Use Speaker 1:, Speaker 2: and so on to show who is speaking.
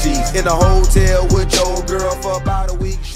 Speaker 1: G's. In a hotel with your girl for about a week.